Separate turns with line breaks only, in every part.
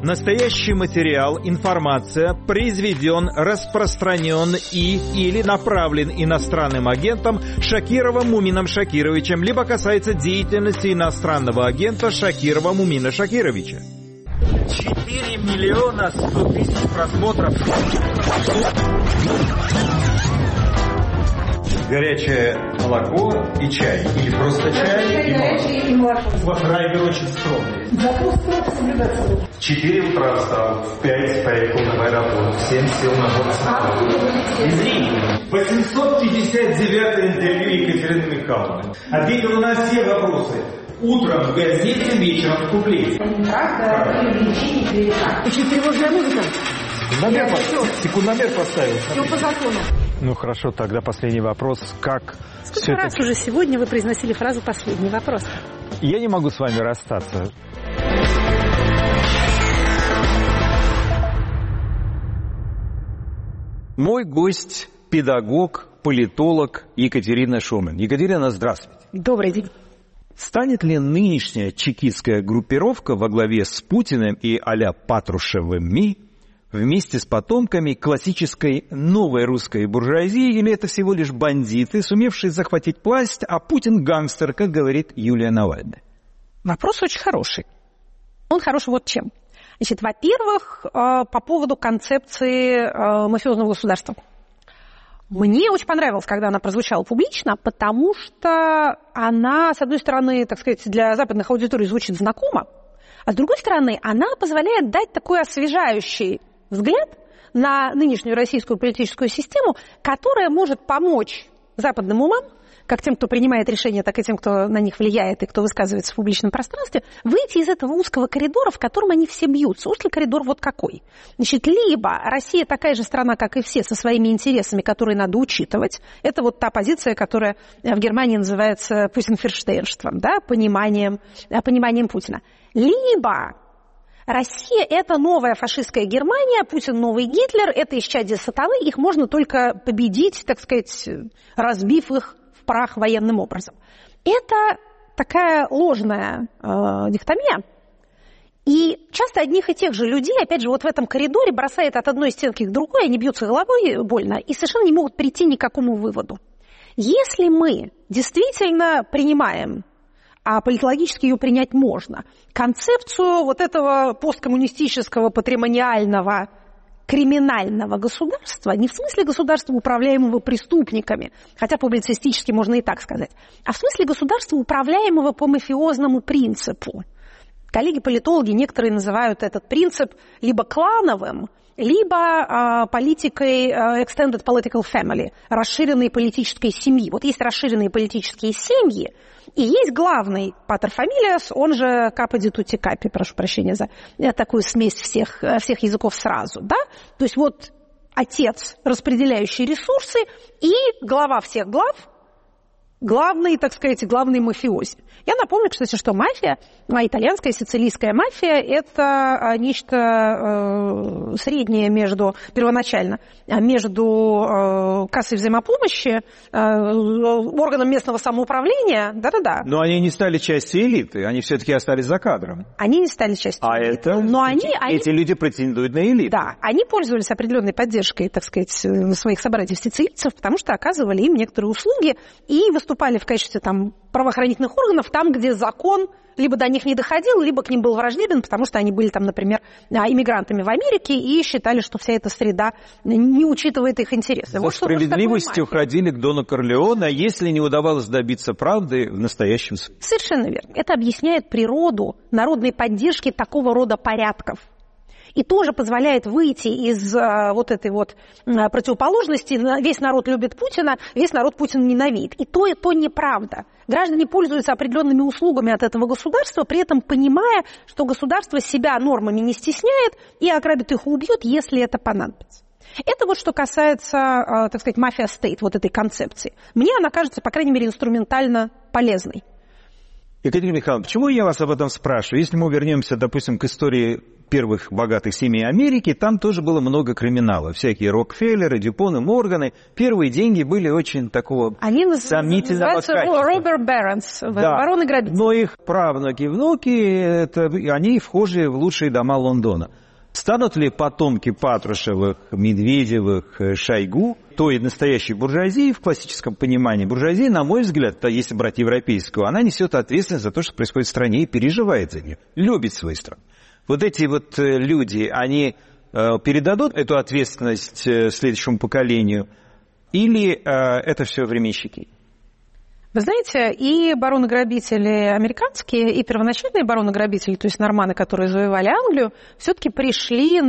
Настоящий материал, информация произведен, распространен или направлен иностранным агентом Шакировым Мумином Шакировичем, либо касается деятельности иностранного агента Шакирова Мумина Шакировича. 4 миллиона 100 тысяч просмотров. Горячее молоко и чай. Или просто чай и молоко. Драйвер очень скромный.
Закон строго соблюдаться будет.
В 4 утра встал, в 5 поехал на аэропорт, в 7 сел на борт. Извините, 859 интервью Екатерины Михайловны. Ответила на все вопросы. Утром в газете, вечером в куплете.
Правда, привлечение клевета. Очень тревожная музыка.
Секундомер поставил.
Все по закону.
Ну хорошо, тогда последний вопрос. Как
Сколько раз уже сегодня вы произносили фразу «последний вопрос»?
Я не могу с вами расстаться. Мой гость – педагог, политолог Екатерина Шульман. Екатерина, здравствуйте.
Добрый день.
Станет ли нынешняя чекистская группировка во главе с Путиным и а-ля Патрушевыми вместе с потомками классической новой русской буржуазии, или это всего лишь бандиты, сумевшие захватить власть, а Путин гангстер, как говорит Юлия Навальная?
Вопрос очень хороший. Он хороший вот чем. Значит, во-первых, по поводу концепции мафиозного государства. Мне очень понравилось, когда она прозвучала публично, потому что она, с одной стороны, так сказать, для западных аудиторий звучит знакомо, а с другой стороны, она позволяет дать такой освежающий взгляд на нынешнюю российскую политическую систему, которая может помочь западным умам, как тем, кто принимает решения, так и тем, кто на них влияет и кто высказывается в публичном пространстве, выйти из этого узкого коридора, в котором они все бьются. Узкий коридор вот какой. Значит, либо Россия такая же страна, как и все, со своими интересами, которые надо учитывать. Это вот та позиция, которая в Германии называется путинферштейнством, да, пониманием Путина. Либо Россия – это новая фашистская Германия, Путин – новый Гитлер, это исчадие сатаны, их можно только победить, так сказать, разбив их в прах военным образом. Это такая ложная дихотомия. И часто одних и тех же людей, опять же, вот в этом коридоре бросает от одной стенки к другой, они бьются головой больно и совершенно не могут прийти ни к какому выводу. Если мы действительно принимаем, а политологически ее принять можно, концепцию вот этого посткоммунистического, патримониального, криминального государства, не в смысле государства, управляемого преступниками, хотя публицистически можно и так сказать, а в смысле государства, управляемого по мафиозному принципу. Коллеги-политологи некоторые называют этот принцип либо клановым, либо политикой extended political family, расширенной политической семьи. Вот есть расширенные политические семьи, и есть главный патер фамилиас, он же капа ди тутти капи, прошу прощения за такую смесь всех языков сразу, да? То есть вот отец, распределяющий ресурсы, и глава всех глав, главный, так сказать, главный мафиози. Я напомню, кстати, что мафия, итальянская, сицилийская мафия, это нечто среднее первоначально между кассой взаимопомощи, органом местного самоуправления, да-да-да.
Но они не стали частью элиты, они все-таки остались за кадром.
Они не стали частью элиты. Но
эти люди претендуют на элиту.
Да, они пользовались определенной поддержкой, так сказать, своих собратьев-сицилийцев, потому что оказывали им некоторые услуги и выступали в качестве там правоохранительных органов там, где закон либо до них не доходил, либо к ним был враждебен, потому что они были там, например, иммигрантами в Америке и считали, что вся эта среда не учитывает их интересы.
За справедливостью ходили к Дону Корлеоне, а если не удавалось добиться правды в настоящем суде.
Совершенно верно. Это объясняет природу народной поддержки такого рода порядков. И тоже позволяет выйти из вот этой вот противоположности. Весь народ любит Путина, весь народ Путина ненавидит. И то неправда. Граждане пользуются определенными услугами от этого государства, при этом понимая, что государство себя нормами не стесняет и ограбит их и убьет, если это понадобится. Это вот что касается, так сказать, мафия-стейт, вот этой концепции. Мне она кажется, по крайней мере, инструментально полезной.
Екатерина Михайловна, почему я вас об этом спрашиваю? Если мы вернемся, допустим, к истории первых богатых семей Америки, там тоже было много криминала. Всякие Рокфеллеры, Дюпоны, Морганы. Первые деньги были очень такого сомнительного качества.
Они называются Робер Баронс, бароны-грабители.
Но их правнуки и внуки, они вхожи в лучшие дома Лондона. Станут ли потомки Патрушевых, Медведевых, Шойгу той настоящей буржуазии в классическом понимании? Буржуазия, на мой взгляд, если брать европейскую, она несет ответственность за то, что происходит в стране, и переживает за нее, любит свою страну. Вот эти вот люди, они передадут эту ответственность следующему поколению, или это все временщики?
Вы знаете, и бароны-грабители американские, и первоначальные бароны-грабители, то есть норманы, которые завоевали Англию, все-таки пришли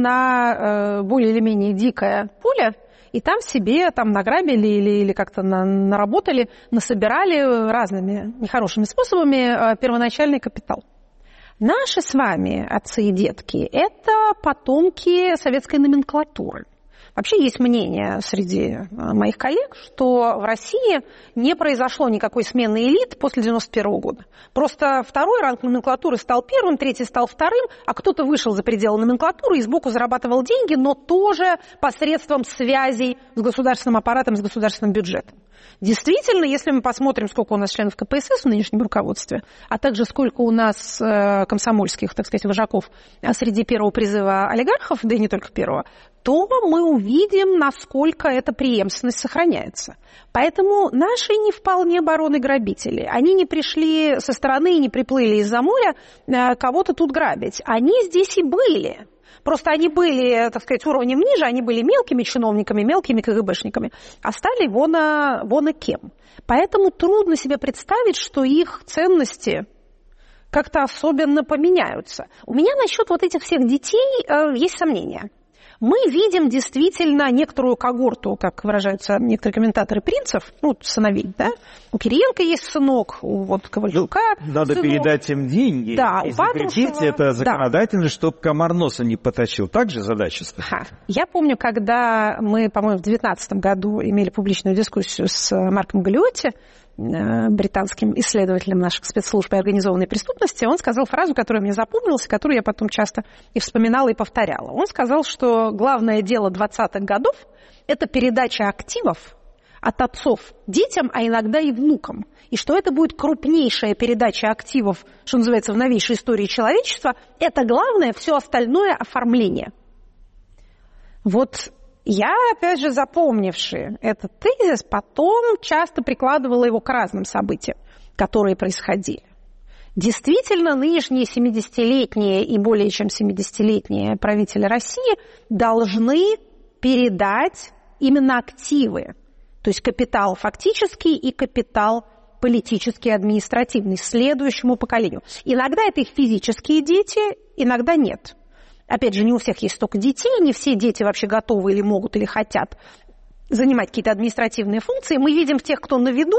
на более или менее дикое поле, и там себе награбили или как-то наработали, насобирали разными нехорошими способами первоначальный капитал. Наши с вами отцы и детки – это потомки советской номенклатуры. Вообще есть мнение среди моих коллег, что в России не произошло никакой смены элит после 1991 года. Просто второй ранг номенклатуры стал первым, третий стал вторым, а кто-то вышел за пределы номенклатуры и сбоку зарабатывал деньги, но тоже посредством связей с государственным аппаратом, с государственным бюджетом. Действительно, если мы посмотрим, сколько у нас членов КПСС в нынешнем руководстве, а также сколько у нас комсомольских, так сказать, вожаков среди первого призыва олигархов, да и не только первого, то мы увидим, насколько эта преемственность сохраняется. Поэтому наши не вполне бароны-грабители. Они не пришли со стороны и не приплыли из-за моря кого-то тут грабить. Они здесь и были. Просто они были, так сказать, уровнем ниже, они были мелкими чиновниками, мелкими КГБшниками, а стали вон и кем. Поэтому трудно себе представить, что их ценности как-то особенно поменяются. У меня насчет вот этих всех детей есть сомнения. Мы видим действительно некоторую когорту, как выражаются некоторые комментаторы, принцев, сыновей, да? У Кириенко есть сынок, у Ковальчука
надо
сынок.
Передать им деньги.
Да,
и запретить это законодательно, чтобы комар носа не поточил. Так же задача стоит?
Я помню, когда мы, по-моему, в 2019 году имели публичную дискуссию с Марком Галлиотти, британским исследователем наших спецслужб и организованной преступности, он сказал фразу, которая мне запомнилась, которую я потом часто и вспоминала, и повторяла. Он сказал, что главное дело 20-х годов – это передача активов от отцов детям, а иногда и внукам. И что это будет крупнейшая передача активов, что называется, в новейшей истории человечества. Это главное, все остальное – оформление. Вот я, опять же, запомнивший этот тезис, потом часто прикладывала его к разным событиям, которые происходили. Действительно, нынешние 70-летние и более чем 70-летние правители России должны передать именно активы, то есть капитал фактический и капитал политический, административный, следующему поколению. Иногда это их физические дети, иногда нет. Опять же, не у всех есть столько детей, не все дети вообще готовы или могут, или хотят занимать какие-то административные функции. Мы видим тех, кто на виду,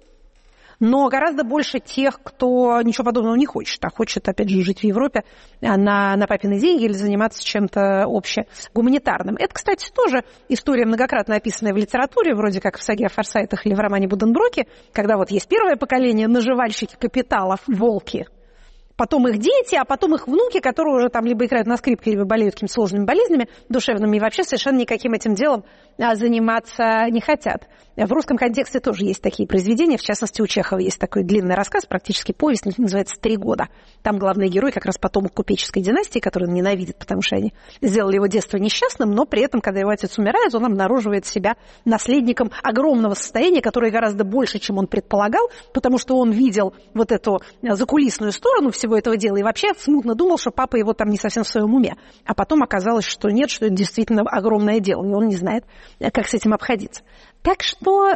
но гораздо больше тех, кто ничего подобного не хочет, а хочет, опять же, жить в Европе на папины деньги или заниматься чем-то общегуманитарным. Это, кстати, тоже история, многократно описанная в литературе, вроде как в саге о Форсайтах или в романе Буденброке, когда вот есть первое поколение наживальщики капиталов, волки, потом их дети, а потом их внуки, которые уже там либо играют на скрипке, либо болеют какими-то сложными болезнями душевными и вообще совершенно никаким этим делом заниматься не хотят. В русском контексте тоже есть такие произведения, в частности, у Чехова есть такой длинный рассказ, практически повесть, называется «3 года». Там главный герой как раз потомок купеческой династии, которую он ненавидит, потому что они сделали его детство несчастным, но при этом, когда его отец умирает, он обнаруживает себя наследником огромного состояния, которое гораздо больше, чем он предполагал, потому что он видел вот эту закулисную сторону всего этого дела и вообще смутно думал, что папа его там не совсем в своем уме. А потом оказалось, что нет, что это действительно огромное дело, и он не знает, как с этим обходиться. Так что,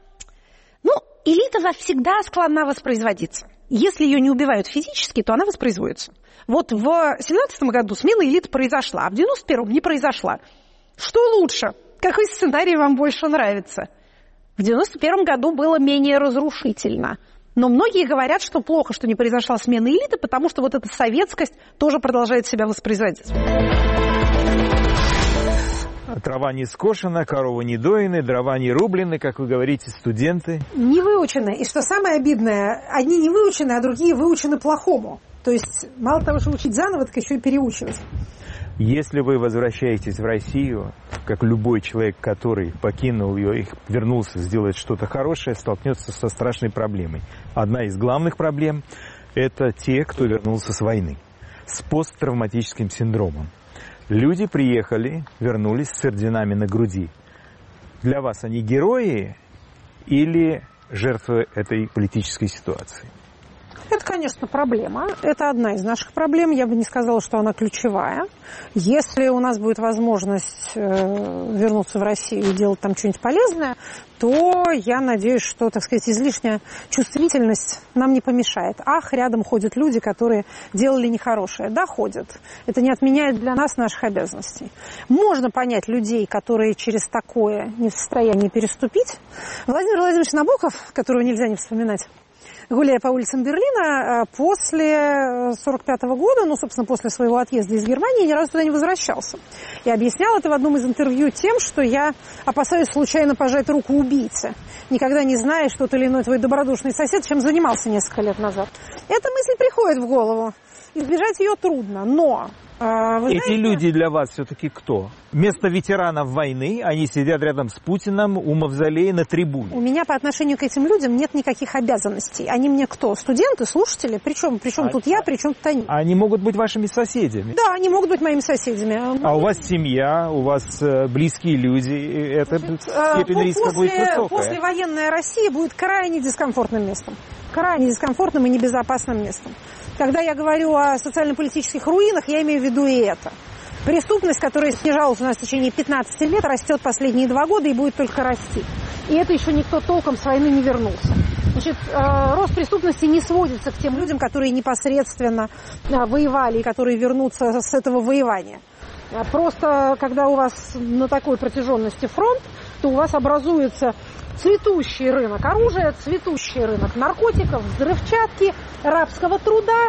элита всегда склонна воспроизводиться. Если ее не убивают физически, то она воспроизводится. Вот в 1917 году смена элиты произошла, а в 1991 не произошла. Что лучше? Какой сценарий вам больше нравится? В 1991 году было менее разрушительно. Но многие говорят, что плохо, что не произошла смена элиты, потому что вот эта советскость тоже продолжает себя воспроизводить.
Трава не скошена, коровы не доены, дрова не рублены, как вы говорите, студенты.
Не выучены. И что самое обидное, одни не выучены, а другие выучены плохому. То есть мало того, что учить заново, так еще и переучивать.
Если вы возвращаетесь в Россию, как любой человек, который покинул ее и вернулся сделать что-то хорошее, столкнется со страшной проблемой. Одна из главных проблем – это те, кто вернулся с войны, с посттравматическим синдромом. Люди приехали, вернулись с орденами на груди. Для вас они герои или жертвы этой политической ситуации?
Это, конечно, проблема. Это одна из наших проблем. Я бы не сказала, что она ключевая. Если у нас будет возможность вернуться в Россию и делать там что-нибудь полезное, то я надеюсь, что, так сказать, излишняя чувствительность нам не помешает. Ах, рядом ходят люди, которые делали нехорошее. Да, ходят. Это не отменяет для нас наших обязанностей. Можно понять людей, которые через такое не в состоянии переступить. Владимир Владимирович Набоков, которого нельзя не вспоминать, гуляя по улицам Берлина, после 1945 года, собственно, после своего отъезда из Германии, ни разу туда не возвращался. И объяснял это в одном из интервью тем, что я опасаюсь случайно пожать руку убийце, никогда не зная, что тот или иной твой добродушный сосед чем занимался несколько лет назад. Эта мысль приходит в голову. Избежать ее трудно, но...
Эти люди для вас все-таки кто? Вместо ветеранов войны они сидят рядом с Путиным у мавзолея на трибуне.
У меня по отношению к этим людям нет никаких обязанностей. Они мне кто? Студенты, слушатели? Причем тут я, причем тут они?
Они могут быть вашими соседями.
Да, они могут быть моими соседями.
А у вас семья, у вас близкие люди. Это степень риска будет высокая.
Послевоенная Россия будет крайне дискомфортным местом. Крайне дискомфортным и небезопасным местом. Когда я говорю о социально-политических руинах, я имею в виду и это. Преступность, которая снижалась у нас в течение 15 лет, растет последние 2 года и будет только расти. И это еще никто толком с войны не вернулся. Значит, рост преступности не сводится к тем людям, которые непосредственно воевали и которые вернутся с этого воевания. Просто, когда у вас на такой протяженности фронт, то у вас образуется цветущий рынок оружия, цветущий рынок наркотиков, взрывчатки, рабского труда,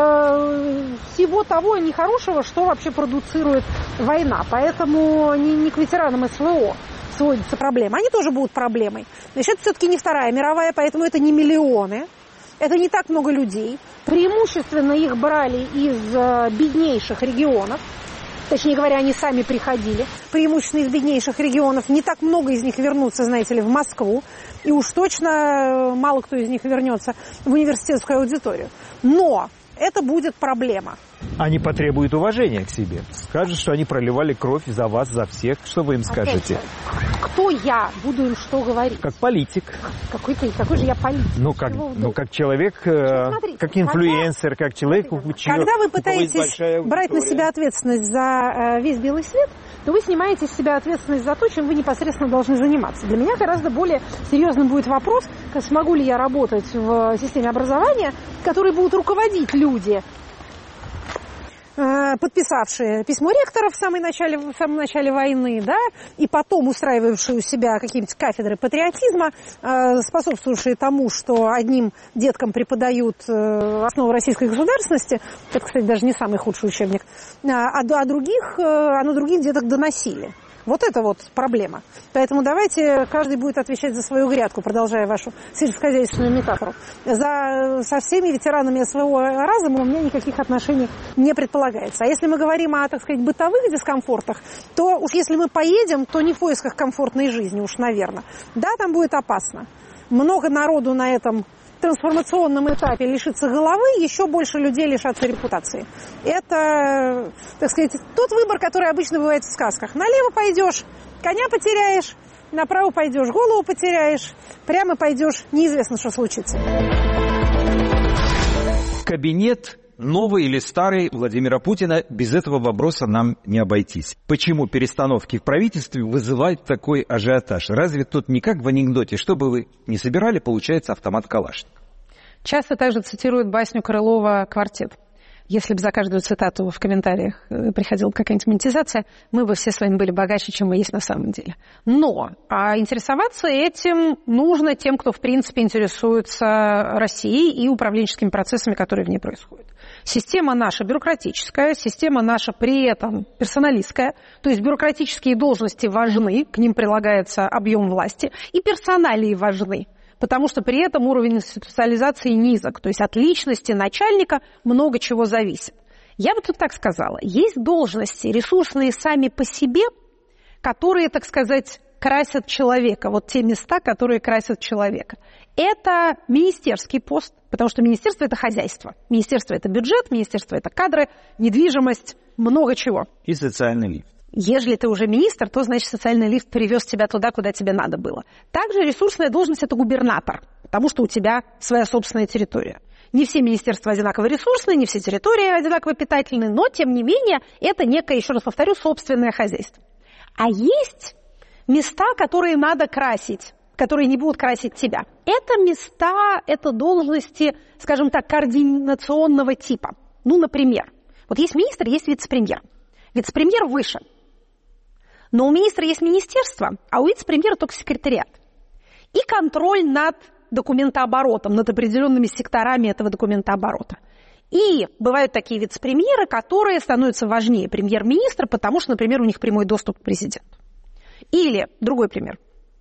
всего того нехорошего, что вообще продуцирует война. Поэтому не к ветеранам СВО сводится проблема. Они тоже будут проблемой. Значит, это все-таки не Вторая мировая, поэтому это не миллионы. Это не так много людей. Преимущественно их брали из беднейших регионов. Точнее говоря, они сами приходили, преимущественно из беднейших регионов. Не так много из них вернутся, знаете ли, в Москву. И уж точно мало кто из них вернется в университетскую аудиторию. Но это будет проблема.
Они потребуют уважения к себе. Скажут, что они проливали кровь за вас, за всех. Что вы им скажете?
Кто я буду им что говорить?
Как политик.
Какой же я политик?
Как человек, смотрите, как инфлюенсер, как человек,
когда вы пытаетесь брать на себя ответственность за весь белый свет, то вы снимаете с себя ответственность за то, чем вы непосредственно должны заниматься. Для меня гораздо более серьезным будет вопрос, смогу ли я работать в системе образования, которой будут руководить люди, подписавшие письмо ректора в самом начале войны, да, и потом устраивавшие у себя какие-нибудь кафедры патриотизма, способствующие тому, что одним деткам преподают основу российской государственности, это, кстати, даже не самый худший учебник, а на других деток доносили. Вот это вот проблема. Поэтому давайте каждый будет отвечать за свою грядку, продолжая вашу сельскохозяйственную метафору. Со всеми ветеранами СВО разом у меня никаких отношений не предполагается. А если мы говорим о, так сказать, бытовых дискомфортах, то уж если мы поедем, то не в поисках комфортной жизни, уж, наверное. Да, там будет опасно. Много народу на этом трансформационном этапе лишится головы, еще больше людей лишатся репутации. Это, так сказать, тот выбор, который обычно бывает в сказках. Налево пойдешь, коня потеряешь, направо пойдешь, голову потеряешь, прямо пойдешь, неизвестно, что случится.
Кабинет новый или старый Владимира Путина, без этого вопроса нам не обойтись. Почему перестановки в правительстве вызывают такой ажиотаж? Разве тут не как в анекдоте, что бы вы ни собирали, получается автомат Калашникова?
Часто также цитируют басню Крылова «Квартет». Если бы за каждую цитату в комментариях приходила какая-нибудь монетизация, мы бы все с вами были богаче, чем мы есть на самом деле. Но интересоваться этим нужно тем, кто, в принципе, интересуется Россией и управленческими процессами, которые в ней происходят. Система наша бюрократическая, система наша при этом персоналистская, то есть бюрократические должности важны, к ним прилагается объем власти, и персоналии важны. Потому что при этом уровень институциализации низок. То есть от личности начальника много чего зависит. Я бы тут так сказала. Есть должности, ресурсные сами по себе, которые, так сказать, красят человека. Вот те места, которые красят человека. Это министерский пост, потому что министерство – это хозяйство. Министерство – это бюджет, министерство – это кадры, недвижимость, много чего.
И социальный лифт.
Если ты уже министр, то, значит, социальный лифт привез тебя туда, куда тебе надо было. Также ресурсная должность – это губернатор, потому что у тебя своя собственная территория. Не все министерства одинаково ресурсные, не все территории одинаково питательные, но, тем не менее, это некое, еще раз повторю, собственное хозяйство. А есть места, которые надо красить, которые не будут красить тебя. Это места, это должности, скажем так, координационного типа. Ну, например, вот есть министр, есть вице-премьер. Вице-премьер выше. Но у министра есть министерство, а у вице-премьера только секретариат. И контроль над документооборотом, над определенными секторами этого документооборота. И бывают такие вице-премьеры, которые становятся важнее премьер-министра, потому что, например, у них прямой доступ к президенту. Или, другой пример.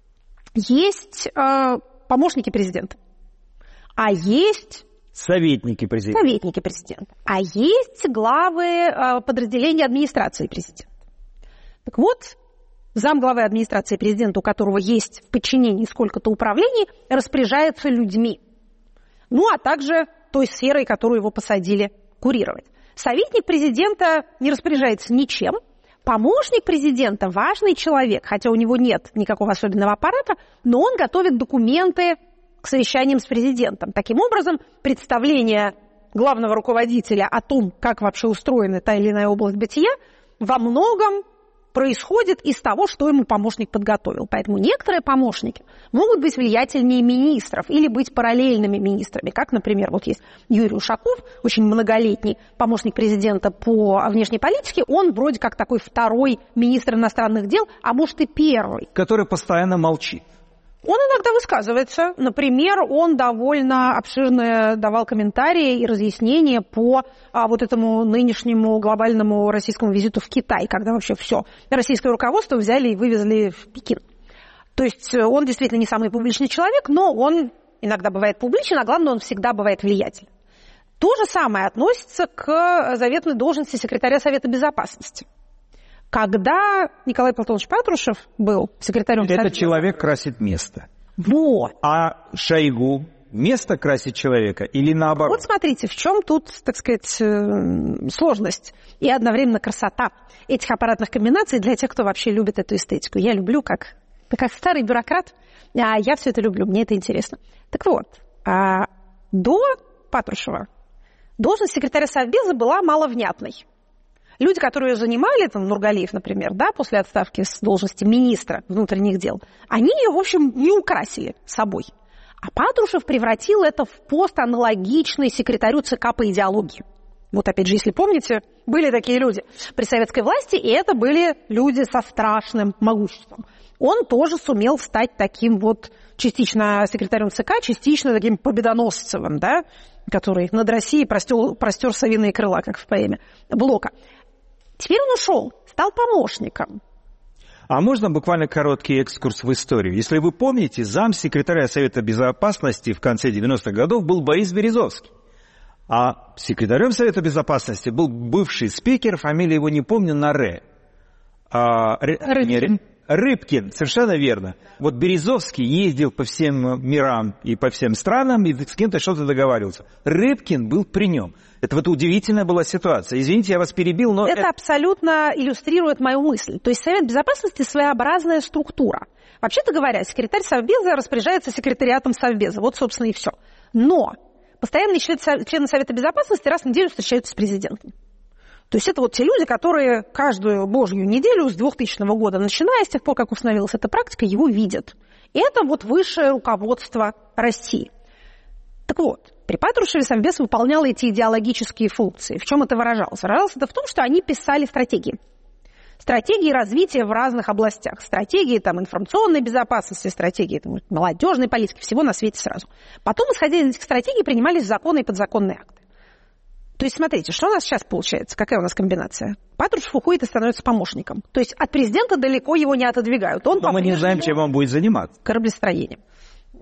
Есть помощники президента, а есть...
Советники президента.
Советники президента. А есть главы подразделений администрации президента. Так вот, замглавы администрации президента, у которого есть в подчинении сколько-то управлений, распоряжается людьми. Ну, а также той сферой, которую его посадили курировать. Советник президента не распоряжается ничем. Помощник президента – важный человек, хотя у него нет никакого особенного аппарата, но он готовит документы к совещаниям с президентом. Таким образом, представление главного руководителя о том, как вообще устроена та или иная область бытия, во многом происходит из того, что ему помощник подготовил. Поэтому некоторые помощники могут быть влиятельнее министров или быть параллельными министрами. Как, например, вот есть Юрий Ушаков, очень многолетний помощник президента по внешней политике. Он вроде как такой второй министр иностранных дел, а может и первый.
Который постоянно молчит.
Он иногда высказывается. Например, он довольно обширно давал комментарии и разъяснения по вот этому нынешнему глобальному российскому визиту в Китай, когда вообще все российское руководство взяли и вывезли в Пекин. То есть он действительно не самый публичный человек, но он иногда бывает публичен, а главное, он всегда бывает влиятелен. То же самое относится к заветной должности секретаря Совета Безопасности. Когда Николай Платонович Патрушев был секретарем Совета...
Этот человек красит место.
Вот.
А Шойгу место красит человека или наоборот?
Вот смотрите, в чем тут, так сказать, сложность и одновременно красота этих аппаратных комбинаций для тех, кто вообще любит эту эстетику. Я люблю, как старый бюрократ, я все это люблю, мне это интересно. Так вот, до Патрушева должность секретаря Совбеза была маловнятной. Люди, которые ее занимали, там, Нургалиев, например, да, после отставки с должности министра внутренних дел, они ее, в общем, не украсили собой. А Патрушев превратил это в пост аналогичный секретарю ЦК по идеологии. Вот опять же, если помните, были такие люди при советской власти, и это были люди со страшным могуществом. Он тоже сумел стать таким вот частично секретарем ЦК, частично таким победоносцевым, да, который над Россией простер совиные крыла, как в поэме Блока. Теперь он ушел, стал помощником.
А можно буквально короткий экскурс в историю? Если вы помните, замсекретаря Совета Безопасности в конце 90-х годов был Борис Березовский. А секретарем Совета Безопасности был бывший спикер, фамилия его не помню, на Р. Рыбкин, совершенно верно. Вот Березовский ездил по всем мирам и по всем странам, и с кем-то что-то договаривался. Рыбкин был при нем. Это вот удивительная была ситуация. Извините, я вас перебил, но...
Это абсолютно иллюстрирует мою мысль. То есть Совет Безопасности своеобразная структура. Вообще-то говоря, секретарь Совбеза распоряжается секретариатом Совбеза. Вот, собственно, и все. Но постоянные члены Совета Безопасности раз в неделю встречаются с президентом. То есть это вот те люди, которые каждую божью неделю с 2000 года, начиная с тех пор, как установилась эта практика, его видят. И это вот высшее руководство России. Так вот, при Патрушеве Совбез выполнял эти идеологические функции. В чем это выражалось? Выражалось это в том, что они писали стратегии. Стратегии развития в разных областях. Стратегии там, информационной безопасности, стратегии там, молодежной политики, всего на свете сразу. Потом, исходя из этих стратегий, принимались законы и подзаконные акты. То есть, смотрите, что у нас сейчас получается? Какая у нас комбинация? Патрушев уходит и становится помощником. То есть от президента далеко его не отодвигают.
Но мы не знаем, чем он будет заниматься.
Кораблестроением.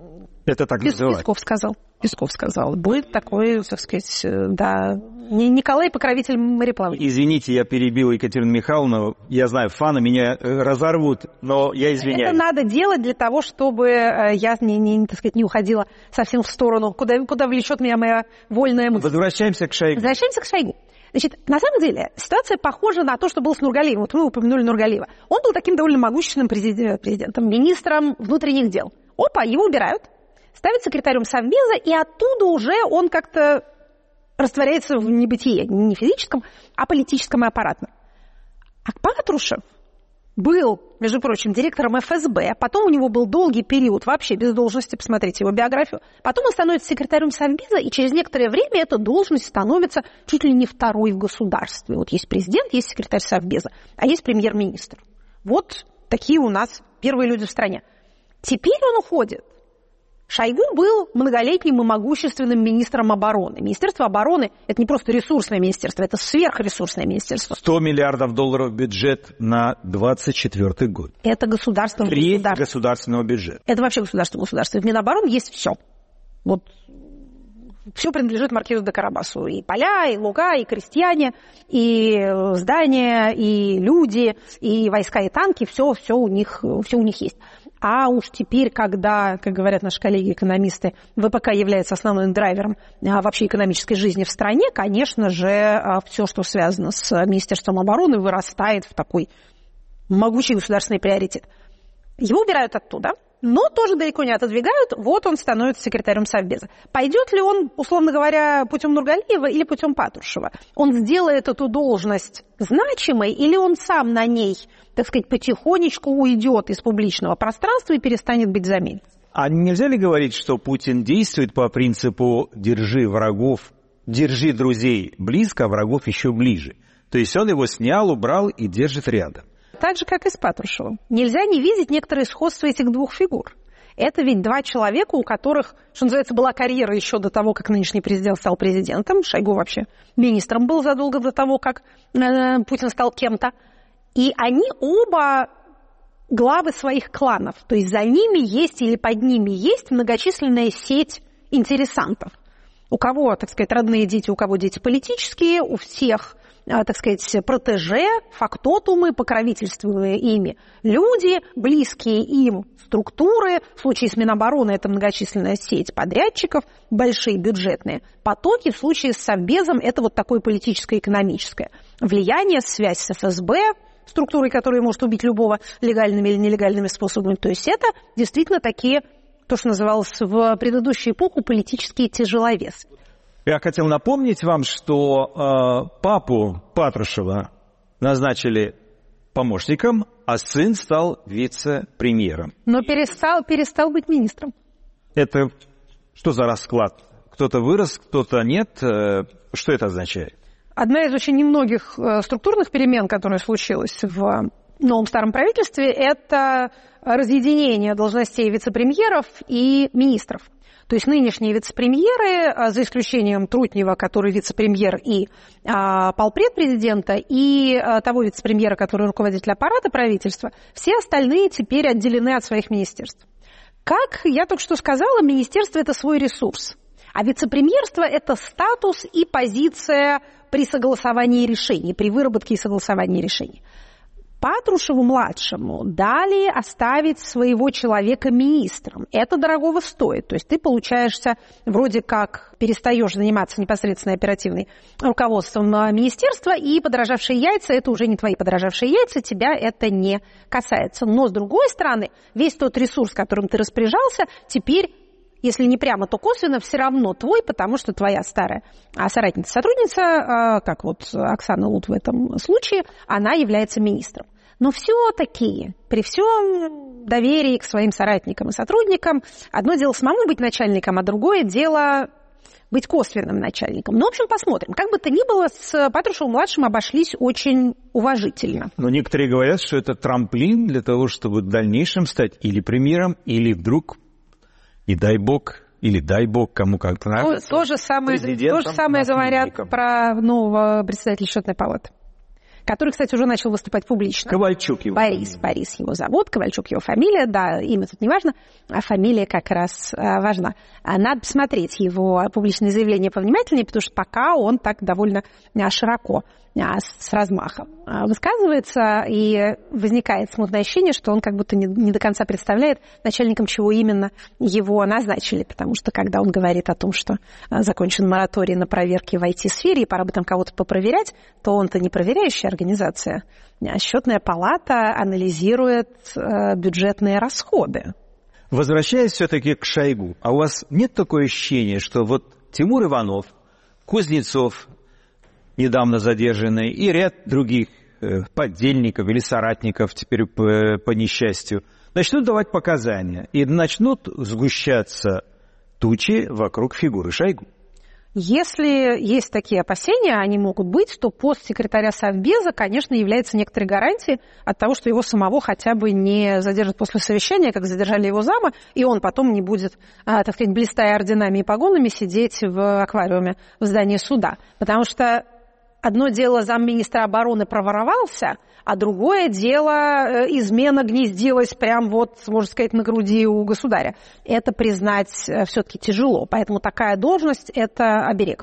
Это так называют.
Песков сказал. Будет такой, так сказать, да. Николай покровитель мореплавания.
Извините, я перебил Екатерину Михайловну. Я знаю, фаны меня разорвут, но я извиняюсь.
Это надо делать для того, чтобы я так сказать, не уходила совсем в сторону, куда влечет меня моя вольная мысль.
Возвращаемся к Шойгу.
Значит, на самом деле, ситуация похожа на то, что было с Нургалиевым. Вот вы упомянули Нургалиева. Он был таким довольно могущественным президентом, министром внутренних дел. Опа, его убирают, ставят секретарем Совбеза, и оттуда уже он как-то растворяется в небытие, не физическом, а политическом и аппаратном. А Патрушев был, между прочим, директором ФСБ, потом у него был долгий период вообще без должности, посмотрите его биографию, потом он становится секретарем Совбеза, и через некоторое время эта должность становится чуть ли не второй в государстве. Вот есть президент, есть секретарь Совбеза, а есть премьер-министр. Вот такие у нас первые люди в стране. Теперь он уходит. Шойгу был многолетним и могущественным министром обороны. Министерство обороны – это не просто ресурсное министерство, это сверхресурсное министерство.
100 миллиардов долларов бюджет на 2024 год.
Это государственное
Треть государственного бюджета.
Это вообще государство. В Минобороны есть все. Вот все принадлежит маркизу де Карабасу. И поля, и луга, и крестьяне, и здания, и люди, и войска, и танки. Все у них есть. А уж теперь, когда, как говорят наши коллеги-экономисты, ВПК является основным драйвером вообще экономической жизни в стране, конечно же, все, что связано с Министерством обороны, вырастает в такой могучий государственный приоритет. Его убирают оттуда, но тоже далеко не отодвигают. Вот он становится секретарем Совбеза. Пойдет ли он, условно говоря, путем Нургалиева или путем Патрушева? Он сделает эту должность значимой или он сам на ней, так сказать, потихонечку уйдет из публичного пространства и перестанет быть заметен?
А нельзя ли говорить, что Путин действует по принципу «держи врагов, держи друзей близко, а врагов еще ближе»? То есть он его снял, убрал и держит рядом.
Так же, как и с Патрушевым. Нельзя не видеть некоторые сходства этих двух фигур. Это ведь два человека, у которых, что называется, была карьера еще до того, как нынешний президент стал президентом. Шойгу вообще министром был задолго до того, как Путин стал кем-то. И они оба главы своих кланов. То есть за ними есть или под ними есть многочисленная сеть интересантов. У кого, так сказать, родные дети, у кого дети политические, у всех, так сказать, протеже, фактотумы, покровительствуемые ими люди, близкие им структуры. В случае с Минобороны это многочисленная сеть подрядчиков, большие бюджетные потоки. В случае с Совбезом это вот такое политическое-экономическое влияние, связь с ФСБ, структурой, которая может убить любого легальными или нелегальными способами. То есть это действительно такие, то, что называлось в предыдущую эпоху, политические тяжеловесы.
Я хотел напомнить вам, что папу Патрушева назначили помощником, а сын стал вице-премьером.
Но перестал быть министром.
Это что за расклад? Кто-то вырос, кто-то нет. Что это означает?
Одна из очень немногих структурных перемен, которые случилась в новом старом правительстве, это разъединение должностей вице-премьеров и министров. То есть нынешние вице-премьеры, за исключением Трутнева, который вице-премьер и полпред президента, и того вице-премьера, который руководитель аппарата правительства, все остальные теперь отделены от своих министерств. Как я только что сказала, министерство – это свой ресурс, а вице-премьерство – это статус и позиция при согласовании решений, при выработке и согласовании решений. Патрушеву-младшему дали оставить своего человека министром. Это дорогого стоит. То есть ты получаешься, вроде как перестаешь заниматься непосредственно оперативным руководством министерства, и подорожавшие яйца – это уже не твои подорожавшие яйца, тебя это не касается. Но, с другой стороны, весь тот ресурс, которым ты распоряжался, теперь, если не прямо, то косвенно, все равно твой, потому что твоя старая соратница-сотрудница, как вот Оксана Лут в этом случае, она является министром. Но все-таки, при всем доверии к своим соратникам и сотрудникам, одно дело самому быть начальником, а другое дело быть косвенным начальником. Ну, в общем, посмотрим. Как бы то ни было, с Патрушевым-младшим обошлись очень уважительно.
Но некоторые говорят, что это трамплин для того, чтобы в дальнейшем стать или премьером, или вдруг... И дай бог, или дай бог, кому как нравится.
То же самое говорят про нового председателя счетной палаты. который, кстати, уже начал выступать публично.
Ковальчук его.
Борис его зовут, Ковальчук его фамилия, да, имя тут не важно, а фамилия как раз важна. Надо посмотреть его публичные заявления повнимательнее, потому что пока он так довольно широко, с размахом высказывается, и возникает смутное ощущение, что он как будто не до конца представляет, начальником чего именно его назначили, потому что когда он говорит о том, что закончен мораторий на проверки в IT-сфере, и пора бы там кого-то попроверять, то он-то не проверяющая организация. Счетная палата анализирует бюджетные расходы.
Возвращаясь все-таки к Шойгу, а у вас нет такое ощущения, что вот Тимур Иванов, Кузнецов, недавно задержанный, и ряд других подельников или соратников, теперь по несчастью, начнут давать показания и начнут сгущаться тучи вокруг фигуры Шойгу?
Если есть такие опасения, они могут быть, то пост секретаря Совбеза, конечно, является некоторой гарантией от того, что его самого хотя бы не задержат после совещания, как задержали его зама, и он потом не будет, так сказать, блистая орденами и погонами, сидеть в аквариуме в здании суда. Потому что одно дело замминистра обороны проворовался, а другое дело измена гнездилась прям вот, можно сказать, на груди у государя. Это признать все-таки тяжело, поэтому такая должность – это оберег.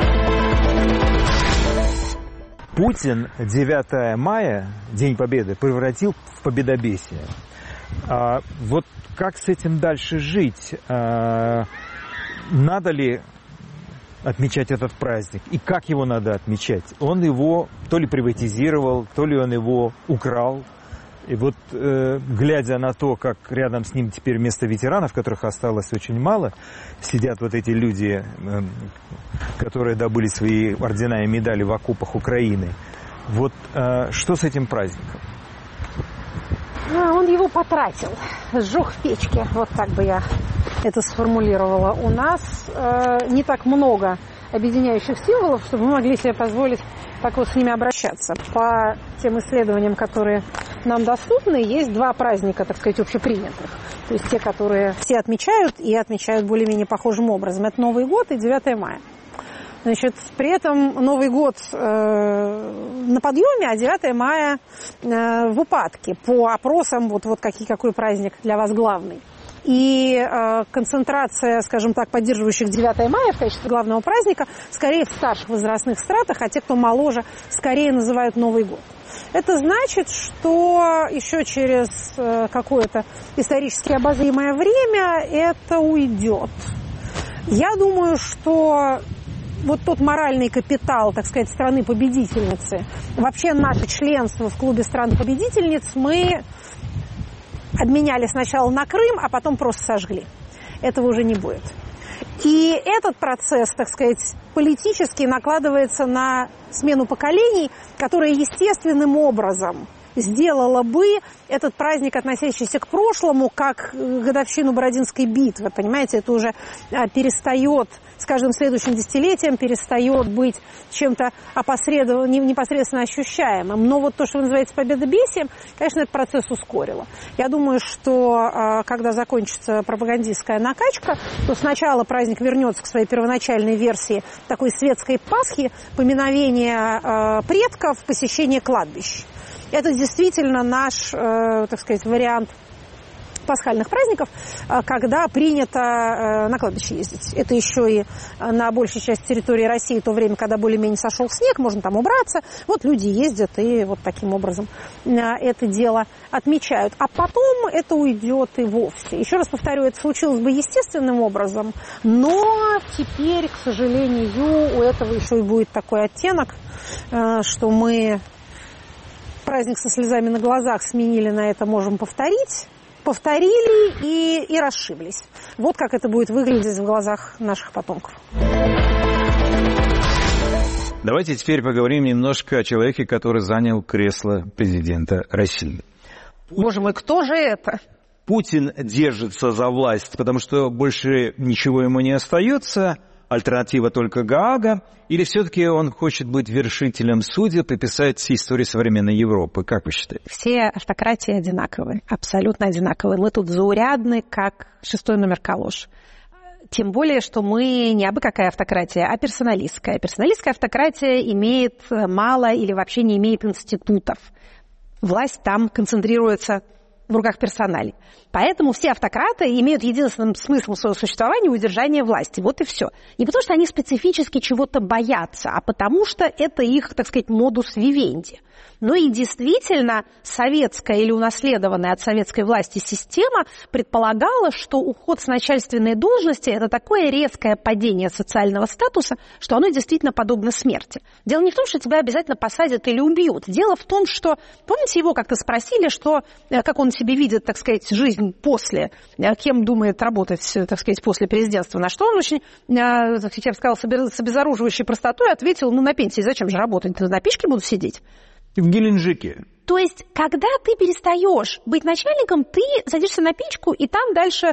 Путин 9 мая, День Победы, превратил в победобесие. Вот как с этим дальше жить? Надо ли отмечать этот праздник? И как его надо отмечать? Он его то ли приватизировал, то ли он его украл. И вот, глядя на то, как рядом с ним теперь вместо ветеранов, которых осталось очень мало, сидят вот эти люди, которые добыли свои ордена и медали в окопах Украины. Вот что с этим праздником?
Он его потратил, сжег в печке, вот так бы я это сформулировала. У нас не так много объединяющих символов, чтобы мы могли себе позволить так вот с ними обращаться. По тем исследованиям, которые нам доступны, есть два праздника, так сказать, общепринятых. То есть те, которые все отмечают и отмечают более-менее похожим образом. Это Новый год и 9 мая. Значит, при этом Новый год на подъеме, а 9 мая в упадке. По опросам, вот какой праздник для вас главный. И концентрация, скажем так, поддерживающих 9 мая в качестве главного праздника скорее в старших возрастных стратах, а те, кто моложе, скорее называют Новый год. Это значит, что еще через какое-то исторически обозримое время это уйдет. Я думаю, что вот тот моральный капитал, так сказать, страны-победительницы, вообще наше членство в клубе стран-победительниц мы обменяли сначала на Крым, а потом просто сожгли. Этого уже не будет. И этот процесс, так сказать, политически накладывается на смену поколений, которая естественным образом сделала бы этот праздник, относящийся к прошлому, как годовщину Бородинской битвы. Понимаете, это уже перестает, с каждым следующим десятилетием перестает быть чем-то непосредственно ощущаемым. Но вот то, что вы называете победобесием, конечно, этот процесс ускорило. Я думаю, что когда закончится пропагандистская накачка, то сначала праздник вернется к своей первоначальной версии такой светской Пасхи, поминовения предков, посещения кладбищ. Это действительно наш, так сказать, вариант пасхальных праздников, когда принято на кладбище ездить. Это еще и на большей части территории России, то время, когда более-менее сошел снег, можно там убраться. Вот люди ездят и вот таким образом это дело отмечают. А потом это уйдет и вовсе. Еще раз повторю, это случилось бы естественным образом, но теперь, к сожалению, у этого еще и будет такой оттенок, что мы праздник со слезами на глазах сменили на это «можем повторить», повторили и расшиблись. Вот как это будет выглядеть в глазах наших потомков.
Давайте теперь поговорим немножко о человеке, который занял кресло президента России.
Боже мой, кто же это?
Путин держится за власть, потому что больше ничего ему не остается, альтернатива только Гаага, или все-таки он хочет быть вершителем судеб и писать историю современной Европы? Как вы считаете?
Все автократии одинаковые, абсолютно одинаковые. Мы тут заурядны, как 6-й номер калош. Тем более, что мы не абы какая автократия, а персоналистская. Персоналистская автократия имеет мало или вообще не имеет институтов. Власть там концентрируется в руках персоналей. Поэтому все автократы имеют единственным смыслом своего существования удержание власти. Вот и все. Не потому, что они специфически чего-то боятся, а потому, что это их, так сказать, модус вивенди. Но и действительно советская или унаследованная от советской власти система предполагала, что уход с начальственной должности – это такое резкое падение социального статуса, что оно действительно подобно смерти. Дело не в том, что тебя обязательно посадят или убьют. Дело в том, что, помните, его как-то спросили, что, как он себе видит, так сказать, жизнь после, кем думает работать, так сказать, после президентства, на что он очень, я бы сказала, с обезоруживающей простотой ответил: на пенсии зачем же работать, на печке буду сидеть.
В Геленджике.
То есть, когда ты перестаешь быть начальником, ты садишься на печку, и там дальше,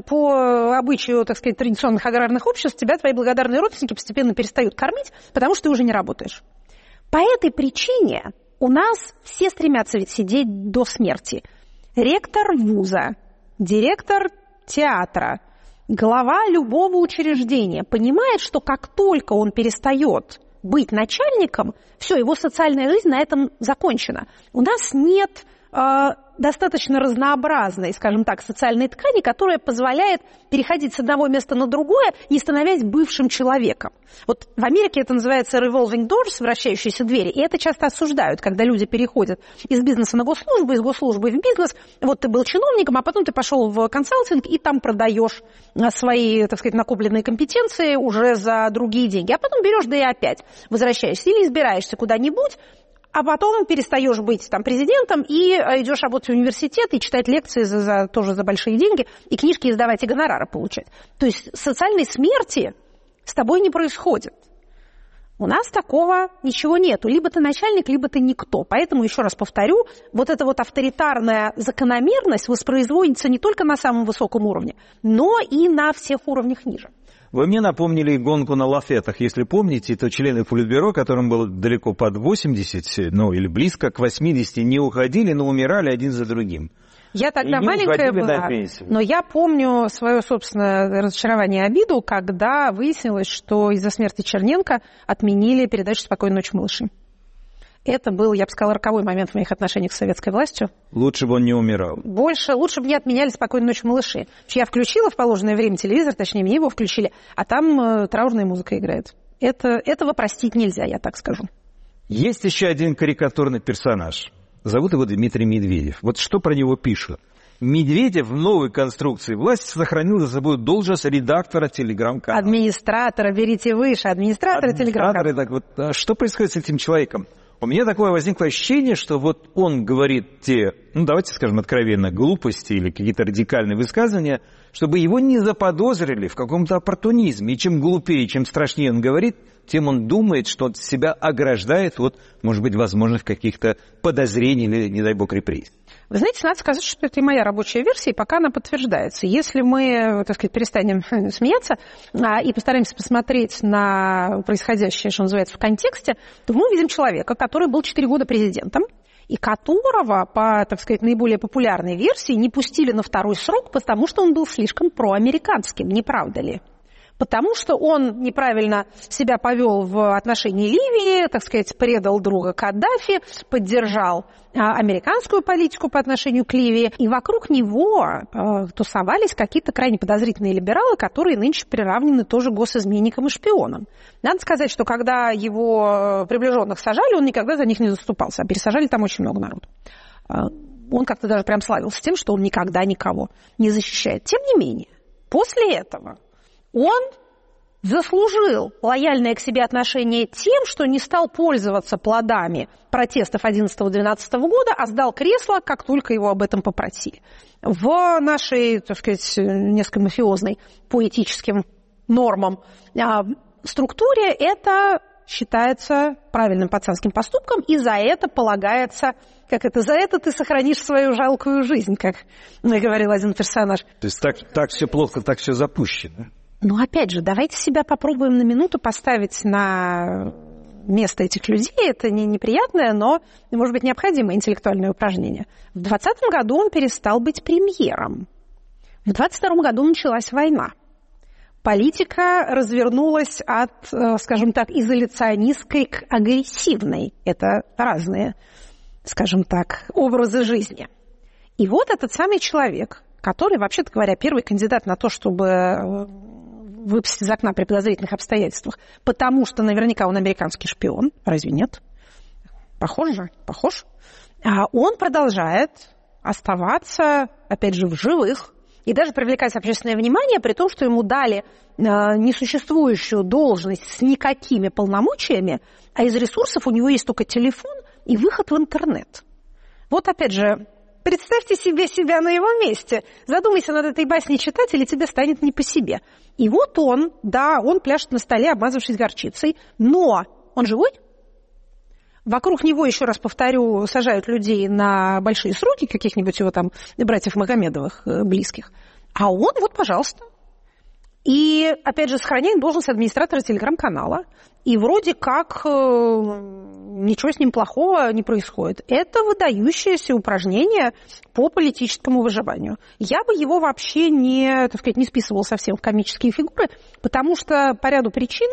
по обычаю, так сказать, традиционных аграрных обществ, тебя твои благодарные родственники постепенно перестают кормить, потому что ты уже не работаешь. По этой причине у нас все стремятся ведь сидеть до смерти. Ректор вуза, директор театра, глава любого учреждения понимает, что как только он перестает быть начальником, все, его социальная жизнь на этом закончена. У нас нет достаточно разнообразной, скажем так, социальной ткани, которая позволяет переходить с одного места на другое, не становясь бывшим человеком. Вот в Америке это называется revolving doors, вращающиеся двери, и это часто осуждают, когда люди переходят из бизнеса на госслужбу, из госслужбы в бизнес. Вот ты был чиновником, а потом ты пошел в консалтинг и там продаешь свои, так сказать, накопленные компетенции уже за другие деньги. А потом берешь, да и опять возвращаешься или избираешься куда-нибудь, а потом перестаешь быть там президентом и идешь работать в университет и читать лекции тоже за большие деньги, и книжки издавать, и гонорары получать. То есть социальной смерти с тобой не происходит. У нас такого ничего нету. Либо ты начальник, либо ты никто. Поэтому, еще раз повторю, вот эта вот авторитарная закономерность воспроизводится не только на самом высоком уровне, но и на всех уровнях ниже.
Вы мне напомнили гонку на лафетах. Если помните, то члены Политбюро, которым было далеко под 80, ну или близко к 80, не уходили, но умирали один за другим.
Я тогда маленькая была, но я помню свое собственное разочарование и обиду, когда выяснилось, что из-за смерти Черненко отменили передачу «Спокойной ночи, малыши». Это был, я бы сказала, роковой момент в моих отношениях с советской властью.
Лучше бы он не умирал.
Лучше бы не отменяли «Спокойной ночи, малыши». Я включила в положенное время телевизор, точнее, мне его включили, а там траурная музыка играет. Этого простить нельзя, я так скажу.
Есть еще один карикатурный персонаж. Зовут его Дмитрий Медведев. Вот что про него пишут. Медведев в новой конструкции власти сохранил за собой должность редактора телеграм-канала.
Администратора, берите выше, администратора телеграм-канала.
Так вот, а что происходит с этим человеком? У меня такое возникло ощущение, что вот он говорит те, давайте скажем откровенно, глупости или какие-то радикальные высказывания, чтобы его не заподозрили в каком-то оппортунизме. И чем глупее, чем страшнее он говорит, тем он думает, что он себя ограждает от, может быть, возможных каких-то подозрений или, не дай бог, репрессий.
Вы знаете, надо сказать, что это и моя рабочая версия, и пока она подтверждается. Если мы, так сказать, перестанем смеяться и постараемся посмотреть на происходящее, что называется, в контексте, то мы увидим человека, который был 4 года президентом, и которого, по, так сказать, наиболее популярной версии, не пустили на второй срок, потому что он был слишком проамериканским, не правда ли? Потому что он неправильно себя повел в отношении Ливии, так сказать, предал друга Каддафи, поддержал американскую политику по отношению к Ливии, и вокруг него тусовались какие-то крайне подозрительные либералы, которые нынче приравнены тоже госизменникам и шпионам. Надо сказать, что когда его приближенных сажали, он никогда за них не заступался, а пересажали там очень много народу. Он как-то даже прям славился тем, что он никогда никого не защищает. Тем не менее, после этого он заслужил лояльное к себе отношение тем, что не стал пользоваться плодами протестов 11-12 года, а сдал кресло, как только его об этом попросили. В нашей, так сказать, несколько мафиозной по этическим нормам структуре это считается правильным пацанским поступком, и за это полагается, за это ты сохранишь свою жалкую жизнь, как говорил один персонаж.
То есть так все плохо, так все запущено.
Но опять же, давайте себя попробуем на минуту поставить на место этих людей. Это не неприятное, но, может быть, необходимое интеллектуальное упражнение. В 2020 году он перестал быть премьером. В 2022 году началась война. Политика развернулась от, скажем так, изоляционистской к агрессивной. Это разные, скажем так, образы жизни. И вот этот самый человек, который, вообще-то говоря, первый кандидат на то, чтобы выпустить из окна при подозрительных обстоятельствах, потому что наверняка он американский шпион. Разве нет? Похож же? Похож. А он продолжает оставаться, опять же, в живых и даже привлекать общественное внимание, при том, что ему дали несуществующую должность с никакими полномочиями, а из ресурсов у него есть только телефон и выход в интернет. Вот опять же, представьте себе себя на его месте. Задумайся над этой басней читать, или тебе станет не по себе. И вот он, да, он пляшет на столе, обмазавшись горчицей, но он живой? Вокруг него, еще раз повторю, сажают людей на большие сроки, каких-нибудь его там братьев Магомедовых близких. А он, вот, пожалуйста. И, опять же, сохраняет должность администратора телеграм-канала. И вроде как ничего с ним плохого не происходит. Это выдающееся упражнение по политическому выживанию. Я бы его вообще не, так сказать, не списывала совсем в комические фигуры, потому что по ряду причин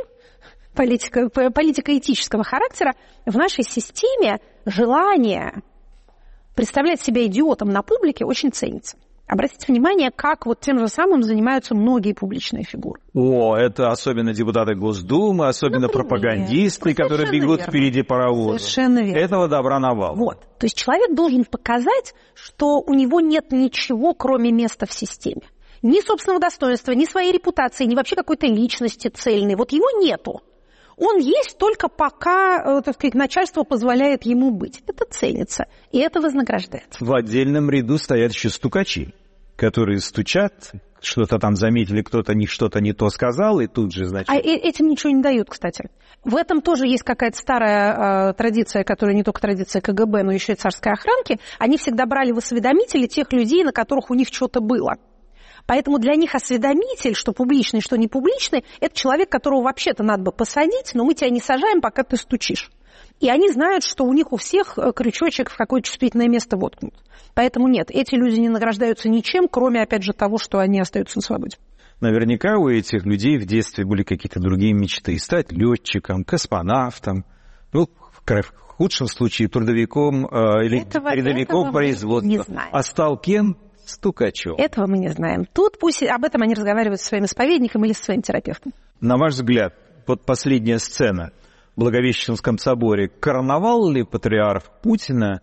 политико-этического характера в нашей системе желание представлять себя идиотом на публике очень ценится. Обратите внимание, как вот тем же самым занимаются многие публичные фигуры.
О, это особенно депутаты Госдумы, особенно пропагандисты, которые бегут впереди паровоза.
Совершенно верно.
Этого добра навал.
Вот. То есть человек должен показать, что у него нет ничего, кроме места в системе. Ни собственного достоинства, ни своей репутации, ни вообще какой-то личности цельной. Вот его нету. Он есть только пока, так сказать, начальство позволяет ему быть. Это ценится, и это вознаграждается.
В отдельном ряду стоят еще стукачи, которые стучат, что-то там заметили, кто-то что-то не то сказал, и тут же, значит...
А этим ничего не дают, кстати. В этом тоже есть какая-то старая традиция, которая не только традиция КГБ, но еще и царской охранки. Они всегда брали в осведомители тех людей, на которых у них что-то было. Поэтому для них осведомитель, что публичный, что не публичный, это человек, которого вообще-то надо бы посадить, но мы тебя не сажаем, пока ты стучишь. И они знают, что у них у всех крючочек в какое-то чувствительное место воткнут. Поэтому нет, эти люди не награждаются ничем, кроме, опять же, того, что они остаются на свободе.
Наверняка у этих людей в детстве были какие-то другие мечты. Стать летчиком, космонавтом, ну, в худшем случае трудовиком или рядовиком производства.
Не знаю.
А стал кем? Стукачом.
Этого мы не знаем. Тут пусть об этом они разговаривают со своим исповедником или со своим терапевтом.
На ваш взгляд, вот последняя сцена в Благовещенском соборе, короновал ли патриарх Путина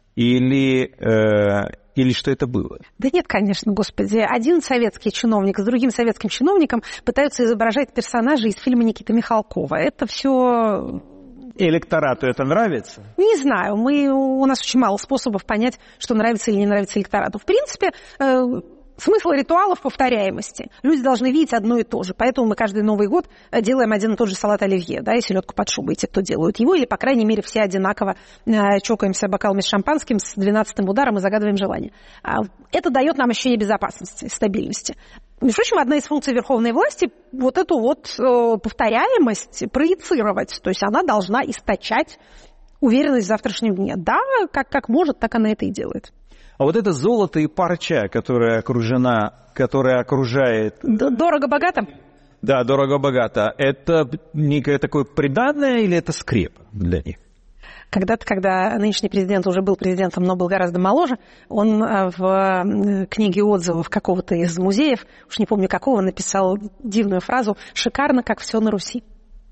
или что это было?
Да нет, конечно, господи. Один советский чиновник с другим советским чиновником пытаются изображать персонажей из фильма Никиты Михалкова. Это все...
Электорату это нравится?
Не знаю. У нас очень мало способов понять, что нравится или не нравится электорату. В принципе, смысл ритуалов — повторяемости. Люди должны видеть одно и то же. Поэтому мы каждый Новый год делаем один и тот же салат оливье, да, и селедку под шубой. Те, кто делают его, или, по крайней мере, все одинаково чокаемся бокалами с шампанским с 12-м ударом и загадываем желание. Это дает нам ощущение безопасности, стабильности. Между прочим, одна из функций верховной власти — вот эту вот повторяемость проецировать. То есть она должна источать уверенность в завтрашнем дне. Да, как может, так она это и делает.
А вот это золото и парча, которая окружает...
Дорого-богато?
Да, дорого-богато. Это некое такое приданое или это скрепа для них?
Когда-то, когда нынешний президент уже был президентом, но был гораздо моложе, он в книге отзывов какого-то из музеев, уж не помню какого, написал дивную фразу «Шикарно, как все на Руси».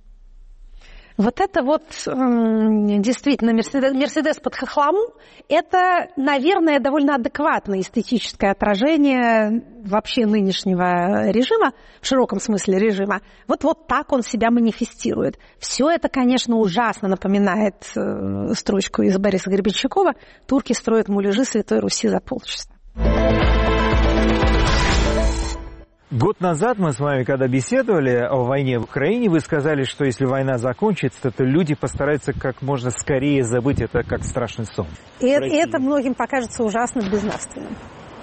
Вот это вот действительно Мерседес под хохлому, это, наверное, довольно адекватное эстетическое отражение вообще нынешнего режима, в широком смысле режима. Вот так он себя манифестирует. Все это, конечно, ужасно напоминает строчку из Бориса Гребенщикова «Турки строят муляжи Святой Руси за полчаса».
Год назад мы с вами, когда беседовали о войне в Украине, вы сказали, что если война закончится, то люди постараются как можно скорее забыть это, как страшный сон.
И это многим покажется ужасно безнравственным.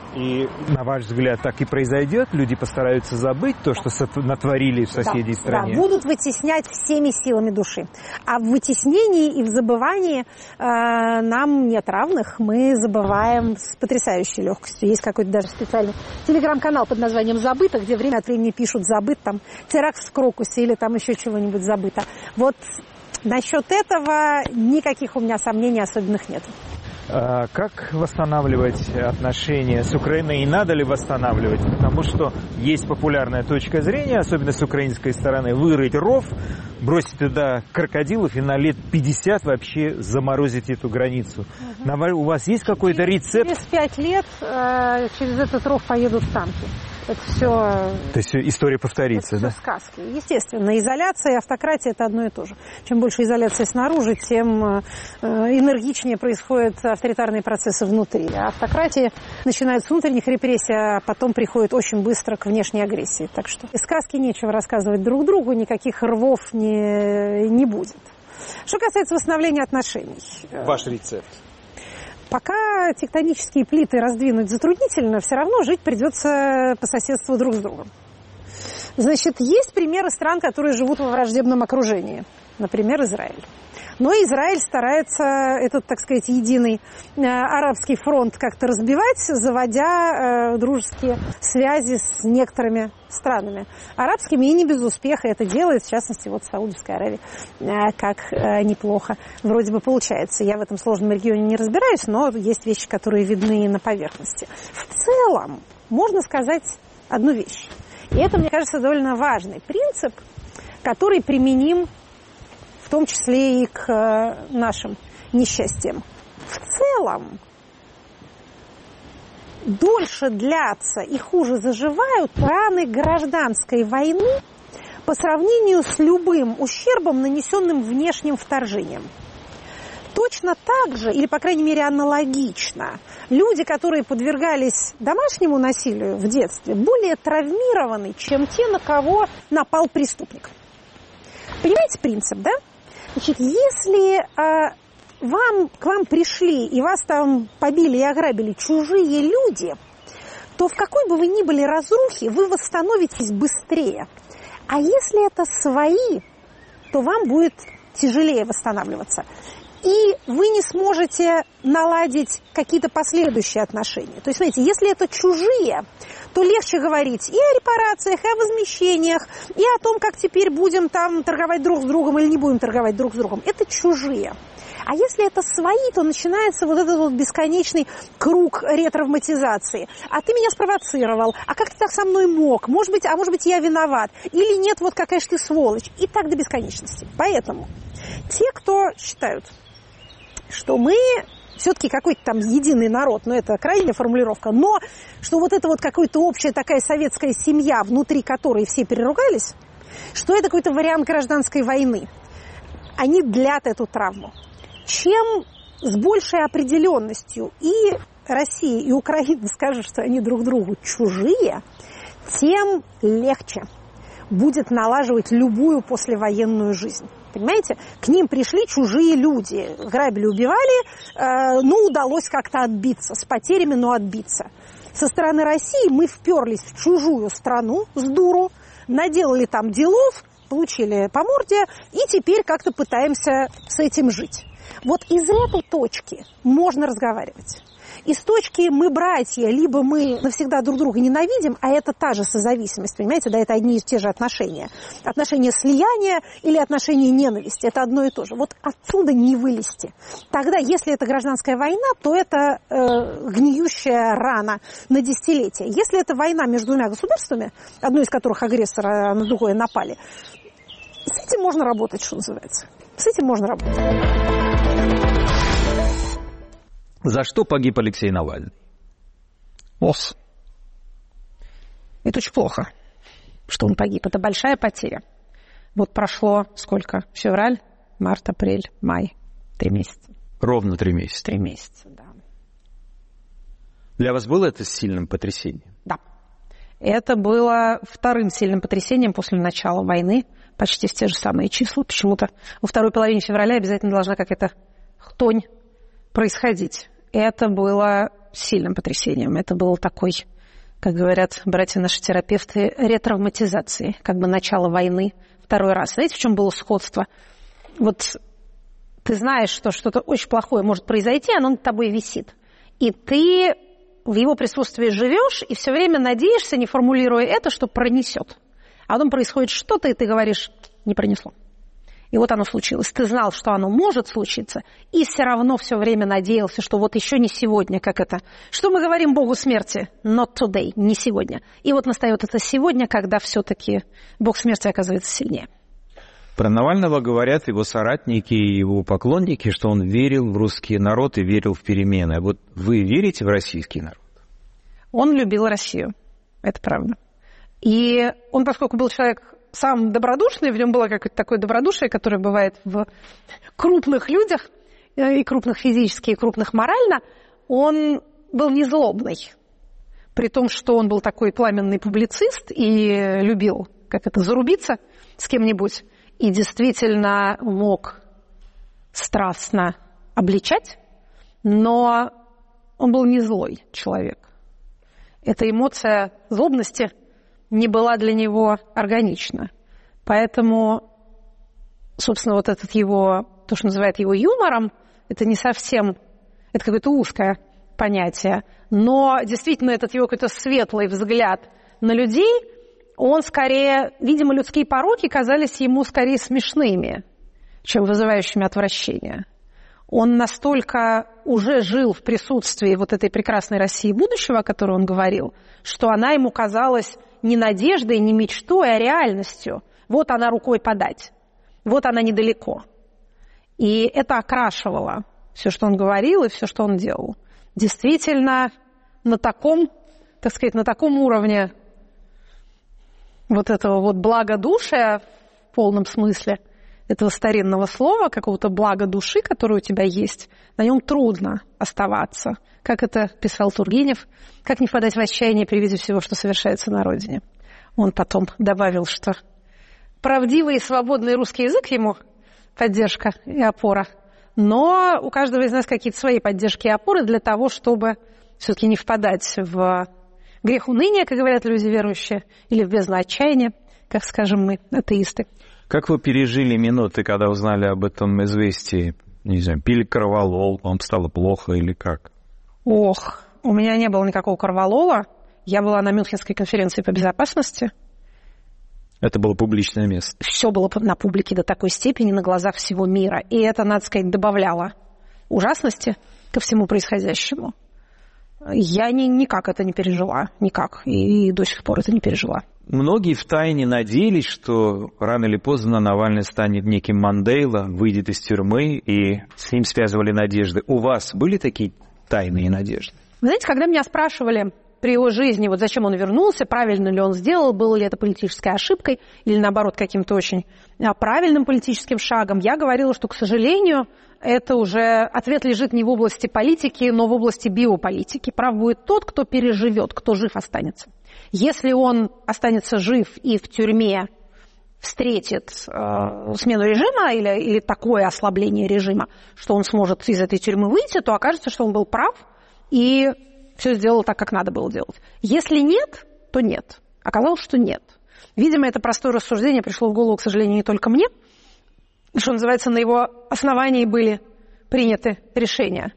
И, на ваш взгляд, так и произойдет? Люди постараются забыть то, что натворили в соседней стране?
Да, будут вытеснять всеми силами души. А в вытеснении и в забывании нам нет равных. Мы забываем с потрясающей легкостью. Есть какой-то даже специальный телеграм-канал под названием «Забыто», где время от времени пишут «забыт», там, теракт в Крокусе или там еще чего-нибудь забыто. Вот насчет этого никаких у меня сомнений особенных нет.
Как восстанавливать отношения с Украиной и надо ли восстанавливать? Потому что есть популярная точка зрения, особенно с украинской стороны, вырыть ров, бросить туда крокодилов и на лет 50 вообще заморозить эту границу. У вас есть какой-то рецепт?
Через 5 лет через этот ров поедут танки. Это все...
То есть история повторится,
это
да?
все сказки. Естественно, изоляция и автократия – это одно и то же. Чем больше изоляции снаружи, тем энергичнее происходят авторитарные процессы внутри. А автократия начинает с внутренних репрессий, а потом приходит очень быстро к внешней агрессии. Так что из сказки нечего рассказывать друг другу, никаких рвов не будет. Что касается восстановления отношений.
Ваш рецепт?
Пока тектонические плиты раздвинуть затруднительно, все равно жить придется по соседству друг с другом. Значит, есть примеры стран, которые живут во враждебном окружении. Например, Израиль. Но Израиль старается этот, так сказать, единый арабский фронт как-то разбивать, заводя дружеские связи с некоторыми странами арабскими, и не без успеха это делает, в частности, вот Саудовская Аравия, как неплохо вроде бы получается. Я в этом сложном регионе не разбираюсь, но есть вещи, которые видны на поверхности. В целом, можно сказать одну вещь. И это, мне кажется, довольно важный принцип, который применим в том числе и к нашим несчастьям. В целом, дольше длятся и хуже заживают раны гражданской войны по сравнению с любым ущербом, нанесенным внешним вторжением. Точно так же, или, по крайней мере, аналогично, люди, которые подвергались домашнему насилию в детстве, более травмированы, чем те, на кого напал преступник. Понимаете принцип, да? Значит, если к вам пришли и вас там побили и ограбили чужие люди, то в какой бы вы ни были разрухе, вы восстановитесь быстрее. А если это свои, то вам будет тяжелее восстанавливаться. И вы не сможете наладить какие-то последующие отношения. То есть, знаете, если это чужие, то легче говорить и о репарациях, и о возмещениях, и о том, как теперь будем там торговать друг с другом или не будем торговать друг с другом. Это чужие. А если это свои, то начинается вот этот вот бесконечный круг ретравматизации. А ты меня спровоцировал, а как ты так со мной мог? Может быть, я виноват? Или нет, вот какая же ты сволочь? И так до бесконечности. Поэтому те, кто считают, что мы все-таки какой-то там единый народ, но это крайняя формулировка, но что вот это вот какая-то общая такая советская семья, внутри которой все переругались, что это какой-то вариант гражданской войны, они длят эту травму. Чем с большей определенностью и Россия, и Украина скажут, что они друг другу чужие, тем легче будет налаживать любую послевоенную жизнь. Понимаете? К ним пришли чужие люди, грабили, убивали, но удалось как-то отбиться, с потерями, но отбиться. Со стороны России мы вперлись в чужую страну с дуру, наделали там делов, получили по морде, и теперь как-то пытаемся с этим жить. Вот из этой точки можно разговаривать. Из точки мы братья, либо мы навсегда друг друга ненавидим, а это та же созависимость, понимаете, да, это одни и те же отношения. Отношения слияния или отношения ненависти, это одно и то же. Вот отсюда не вылезти. Тогда, если это гражданская война, то это гниющая рана на десятилетия. Если это война между двумя государствами, одно из которых агрессора на другое напали, с этим можно работать, что называется. С этим можно работать.
За что погиб Алексей Навальный?
Это очень плохо, что он погиб. Это большая потеря. Вот прошло сколько? Февраль, март, апрель, май. 3 месяца.
Ровно 3 месяца.
3 месяца, да.
Для вас было это сильным потрясением?
Да. Это было вторым сильным потрясением после начала войны. Почти в те же самые числа. Почему-то во второй половине февраля обязательно должна какая-то хтонь происходить. Это было сильным потрясением. Это был такой, как говорят братья наши терапевты, ретравматизации, как бы начало войны второй раз. Знаете, в чем было сходство? Вот ты знаешь, что что-то очень плохое может произойти, оно над тобой висит. И ты в его присутствии живешь и все время надеешься, не формулируя это, что пронесет. А потом происходит что-то, и ты говоришь, не пронесло. И вот оно случилось. Ты знал, что оно может случиться, и все равно все время надеялся, что вот еще не сегодня, как это. Что мы говорим Богу смерти? Not today, не сегодня. И вот настает это сегодня, когда все-таки Бог смерти оказывается сильнее.
Про Навального говорят его соратники и его поклонники, что он верил в русский народ и верил в перемены. А вот вы верите в российский народ?
Он любил Россию, это правда. И он, поскольку был человек сам добродушный, в нем было какое-то такое добродушие, которое бывает в крупных людях, и крупных физически, и крупных морально, он был не злобный. При том, что он был такой пламенный публицист и любил, как это, зарубиться с кем-нибудь, и действительно мог страстно обличать, но он был не злой человек. Эта эмоция злобности не была для него органична. Поэтому, собственно, вот этот его, то, что называют его юмором, это не совсем, это какое-то узкое понятие, но действительно этот его какой-то светлый взгляд на людей, он скорее, видимо, людские пороки казались ему скорее смешными, чем вызывающими отвращение. Он настолько уже жил в присутствии вот этой прекрасной России будущего, о которой он говорил, что она ему казалась не надеждой, не мечтой, а реальностью. Вот она рукой подать, вот она недалеко. И это окрашивало все, что он говорил, и все, что он делал. Действительно, на таком, так сказать, на таком уровне вот этого вот благодушия в полном смысле этого старинного слова, какого-то блага души, которое у тебя есть, на нем трудно оставаться. Как это писал Тургенев, как не впадать в отчаяние при виде всего, что совершается на родине. Он потом добавил, что правдивый и свободный русский язык ему поддержка и опора, но у каждого из нас какие-то свои поддержки и опоры для того, чтобы все-таки не впадать в грех уныния, как говорят люди верующие, или в бездну отчаяния, как скажем мы, атеисты.
Как вы пережили минуты, когда узнали об этом известии? Не знаю, пили корвалол, вам стало плохо или как?
Ох, у меня не было никакого корвалола. Я была на Мюнхенской конференции по безопасности.
Это было публичное место.
Все было на публике до такой степени, на глазах всего мира. И это, надо сказать, добавляло ужасности ко всему происходящему. Я никак это не пережила, никак. И до сих пор это не пережила.
Многие втайне надеялись, что рано или поздно Навальный станет неким Мандела, выйдет из тюрьмы, и с ним связывали надежды. У вас были такие тайные надежды?
Вы знаете, когда меня спрашивали при его жизни, вот зачем он вернулся, правильно ли он сделал, было ли это политической ошибкой или, наоборот, каким-то очень правильным политическим шагом, я говорила, что, к сожалению, это уже ответ лежит не в области политики, но в области биополитики. Прав будет тот, кто переживет, кто жив останется. Если он останется жив и в тюрьме встретит смену режима или такое ослабление режима, что он сможет из этой тюрьмы выйти, то окажется, что он был прав и все сделал так, как надо было делать. Если нет, то нет. Оказалось, что нет. Видимо, это простое рассуждение пришло в голову, к сожалению, не только мне. Что называется, на его основании были приняты решения.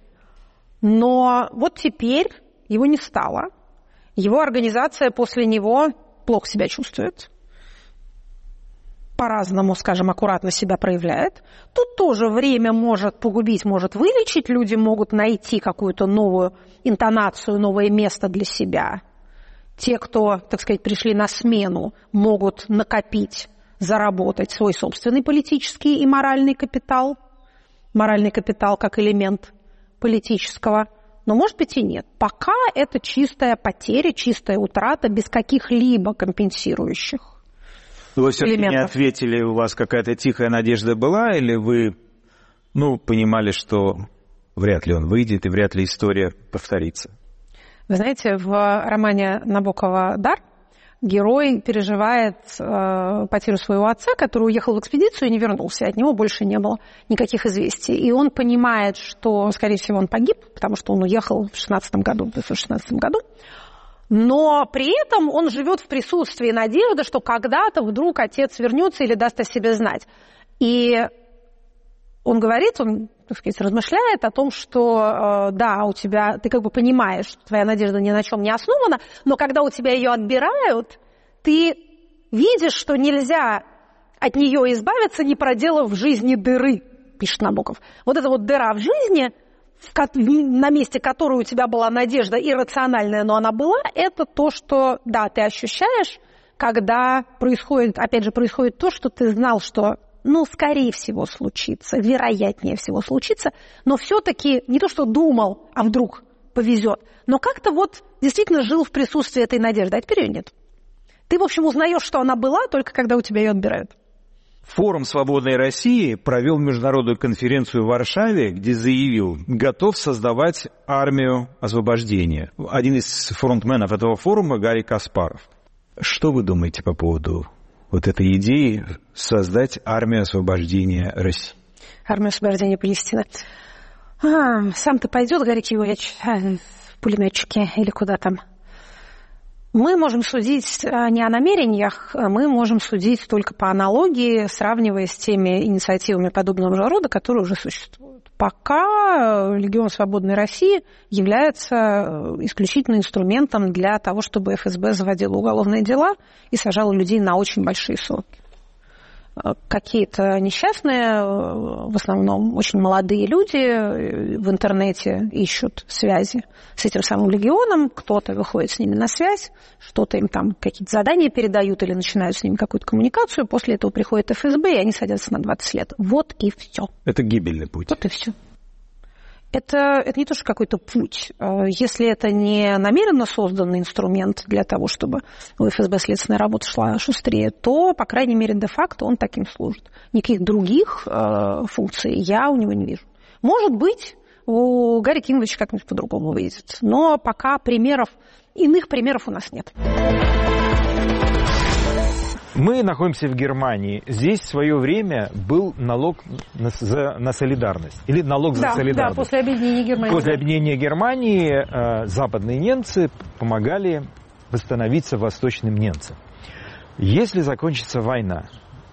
Но вот теперь его не стало. Его организация после него плохо себя чувствует. По-разному, скажем, аккуратно себя проявляет. Тут тоже время может погубить, может вылечить. Люди могут найти какую-то новую интонацию, новое место для себя. Те, кто, так сказать, пришли на смену, могут накопить, заработать свой собственный политический и моральный капитал. Моральный капитал как элемент политического. Но, может быть, и нет. Пока это чистая потеря, чистая утрата без каких-либо компенсирующих
Вы все-таки
элементов.
не ответили, у вас какая-то тихая надежда была, или вы понимали, что вряд ли он выйдет и вряд ли история повторится?
Вы знаете, в романе Набокова «Дар» герой переживает потерю своего отца, который уехал в экспедицию и не вернулся. От него больше не было никаких известий. И он понимает, что, скорее всего, он погиб, потому что он уехал в 1916 году. Но при этом он живет в присутствии надежды, что когда-то вдруг отец вернется или даст о себе знать. И он говорит, он, так сказать, размышляет о том, что да, у тебя, ты как бы понимаешь, что твоя надежда ни на чем не основана, но когда у тебя ее отбирают, ты видишь, что нельзя от нее избавиться, не проделав в жизни дыры, пишет Набоков. Вот эта вот дыра в жизни, на месте которой у тебя была надежда иррациональная, но она была, это то, что, да, ты ощущаешь, когда происходит, опять же, происходит то, что ты знал, что скорее всего случится, вероятнее всего случится, но все-таки не то, что думал, а вдруг повезет, но как-то вот действительно жил в присутствии этой надежды, а теперь ее нет. Ты, в общем, узнаешь, что она была, только когда у тебя ее отбирают.
Форум «Свободной России» провел международную конференцию в Варшаве, где заявил, готов создавать армию освобождения. Один из фронтменов этого форума Гарри Каспаров. Что вы думаете по поводу вот этой идеи создать армию освобождения России?
Армию освобождения Палестины. Сам-то пойдет Гарри Кивович в пулеметчике или куда там? Мы можем судить не о намерениях, мы можем судить только по аналогии, сравнивая с теми инициативами подобного же рода, которые уже существуют. Пока Легион Свободной России является исключительно инструментом для того, чтобы ФСБ заводила уголовные дела и сажала людей на очень большие сроки. Какие-то несчастные, в основном очень молодые люди в интернете ищут связи с этим самым легионом, кто-то выходит с ними на связь, что-то им там какие-то задания передают или начинают с ними какую-то коммуникацию, после этого приходит ФСБ, и они садятся на 20 лет. Вот и все.
Это гибельный путь.
Вот и все. Это не то, что какой-то путь. Если это не намеренно созданный инструмент для того, чтобы у ФСБ следственная работа шла шустрее, то, по крайней мере, де-факто он таким служит. Никаких других функций я у него не вижу. Может быть, у Гарри Кинговича как-нибудь по-другому выйдет. Но пока иных примеров у нас нет.
Мы находимся в Германии. Здесь в свое время был налог на солидарность. Или налог за солидарность.
Да, после объединения Германии.
После объединения Германии западные немцы помогали восстановиться восточным немцам. Если закончится война,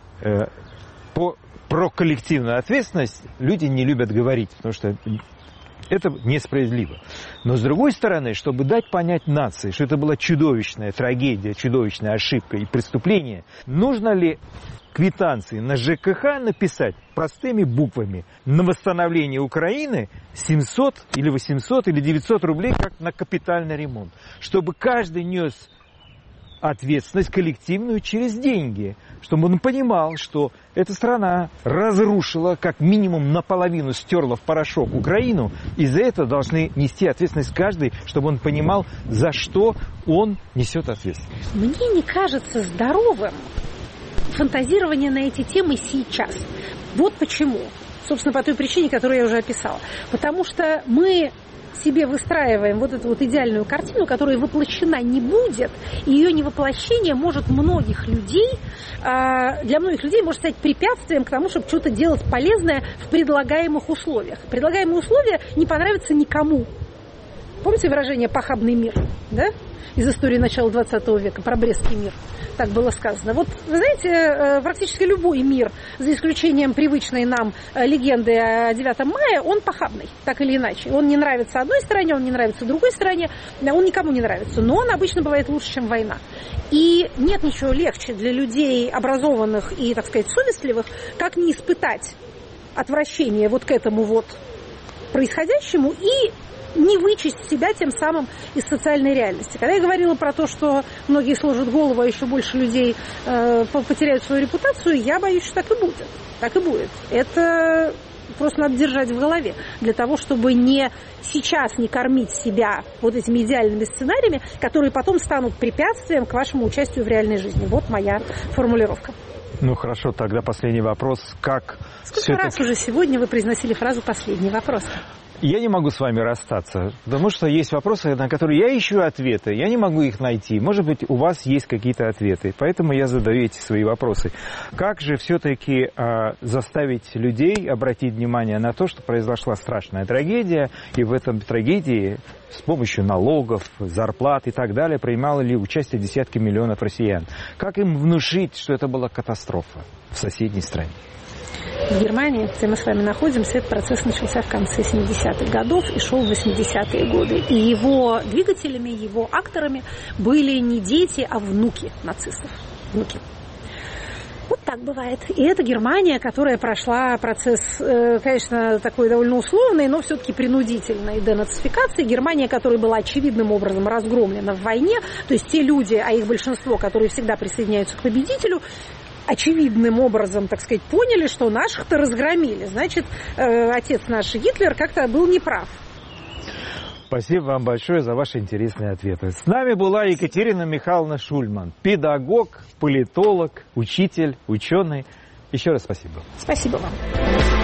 про коллективную ответственность люди не любят говорить, потому что это несправедливо. Но с другой стороны, чтобы дать понять нации, что это была чудовищная трагедия, чудовищная ошибка и преступление, нужно ли квитанции на ЖКХ написать простыми буквами на восстановление Украины 700 или 800 или 900 рублей, как на капитальный ремонт, чтобы каждый нес ответственность коллективную через деньги, чтобы он понимал, что эта страна разрушила, как минимум наполовину стерла в порошок Украину, и за это должны нести ответственность каждый, чтобы он понимал, за что он несет ответственность.
Мне не кажется здоровым фантазирование на эти темы сейчас. Вот почему. Собственно, по той причине, которую я уже описала. Потому что мы себе выстраиваем вот эту вот идеальную картину, которая воплощена не будет, и ее невоплощение может для многих людей может стать препятствием к тому, чтобы что-то делать полезное в предлагаемых условиях. Предлагаемые условия не понравятся никому. Помните выражение «похабный мир», да? Из истории начала 20 века, про Брестский мир. Так было сказано. Вот, вы знаете, практически любой мир, за исключением привычной нам легенды о 9 мая, он похабный, так или иначе. Он не нравится одной стороне, он не нравится другой стороне, он никому не нравится. Но он обычно бывает лучше, чем война. И нет ничего легче для людей образованных и, так сказать, совестливых, как не испытать отвращение вот к этому вот происходящему и не вычесть себя тем самым из социальной реальности. Когда я говорила про то, что многие сложат голову, а еще больше людей потеряют свою репутацию, я боюсь, что так и будет. Так и будет. Это просто надо держать в голове. Для того, чтобы сейчас не кормить себя вот этими идеальными сценариями, которые потом станут препятствием к вашему участию в реальной жизни. Вот моя формулировка.
Ну хорошо, тогда последний вопрос.
Сколько раз уже сегодня вы произносили фразу «последний вопрос»?
Я не могу с вами расстаться, потому что есть вопросы, на которые я ищу ответы. Я не могу их найти. Может быть, у вас есть какие-то ответы. Поэтому я задаю эти свои вопросы. Как же все-таки заставить людей обратить внимание на то, что произошла страшная трагедия, и в этом трагедии с помощью налогов, зарплат и так далее принимали участие десятки миллионов россиян? Как им внушить, что это была катастрофа в соседней стране?
В Германии, где мы с вами находимся, этот процесс начался в конце 70-х годов и шел в 80-е годы. И его двигателями, его акторами были не дети, а внуки нацистов. Внуки. Вот так бывает. И это Германия, которая прошла процесс, конечно, такой довольно условный, но все-таки принудительной денацификации. Германия, которая была очевидным образом разгромлена в войне. То есть те люди, а их большинство, которые всегда присоединяются к победителю, очевидным образом, так сказать, поняли, что наших-то разгромили. Значит, отец наш Гитлер как-то был неправ.
Спасибо вам большое за ваши интересные ответы. С нами была Екатерина Михайловна Шульман, педагог, политолог, учитель, ученый. Еще раз спасибо.
Спасибо вам.